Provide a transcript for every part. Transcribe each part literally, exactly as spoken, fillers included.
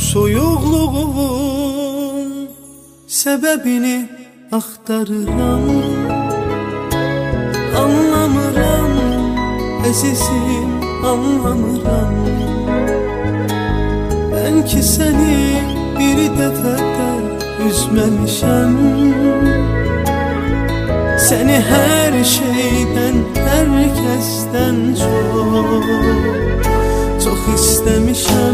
soyuqluğun səbəbini axtarıram. Anlamıram əzizim, anlamıram. Mən ki səni bir dəfədə üzməmişəm. Səni hər şeydən, hər kəsdən çox, çox istəmişəm.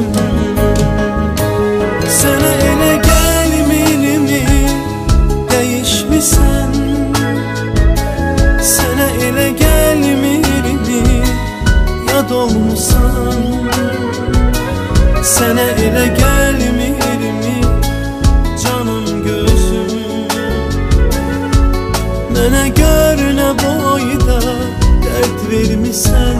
Sənə elə gəlmirmi, dəyişmisən. Sənə elə gəlmirmi, yad olmusan. Sənə elə gəlmirmi, canım gözüm. Mənə gör nə boyda dərd vermisən.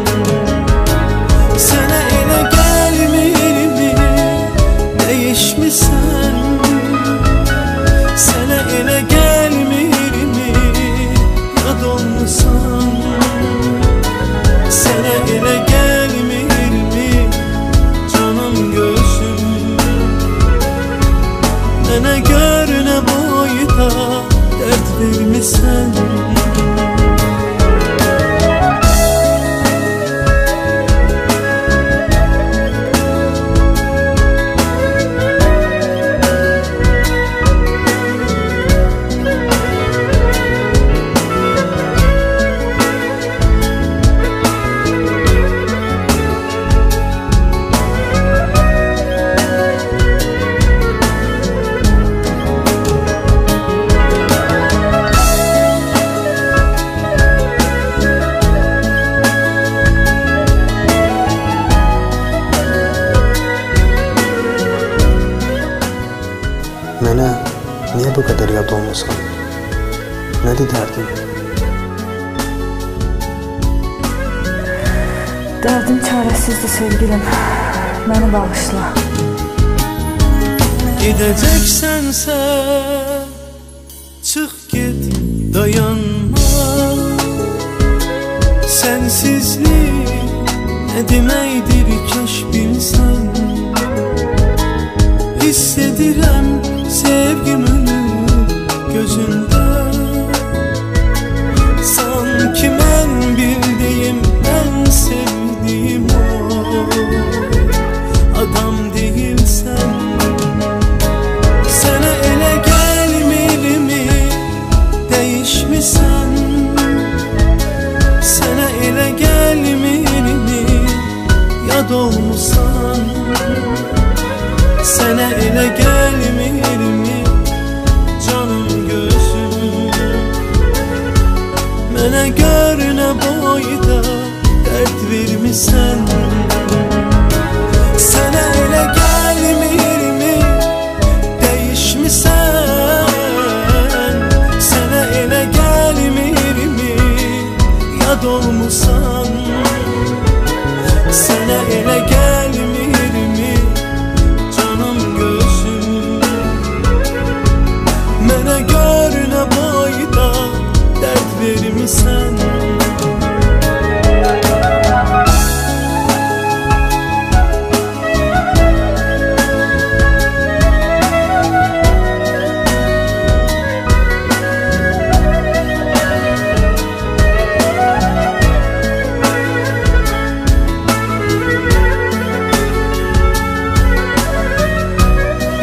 Sənə elə gəlmirmi, dəyişmisən. Sənə elə gəlmirmi, yad olmusan. Sənə elə gəlmirmi, canım gözüm. Mənə gör nə boyda dərd vermisən. Mənə niyə bu qədər yad olmusan? Nədir dərdin? Dərdim çarəsizdir sevgilim, məni bağışla. Gedəcəksənsə çıx get, dayanma. Sənsizlik nə deməkdir kaş bilsən. Hiss edirəm sevgim ölür gözündə. Sanki mən bildiyim, mən sevdiyim o adam değilsən. Sənə elə gəlmirmi, dəyişmisən. Sənə elə gəlmirmi, yad olmusan. Sənə elə gəlmirmi, canım gözüm. Mənə gör nə boyda dərd vermisən. Sənə elə gəlmirmi, dəyişmisən. Sənə elə gəlmirmi, yad olmusan. Sənə elə gəlmirmi, canım gözüm. Mənə gör nə boyda dərd vermisən.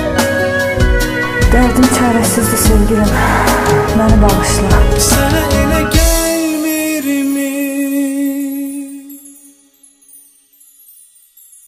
Dərdim çarəsizdir sevgilim, məni bağışla. Sənə elə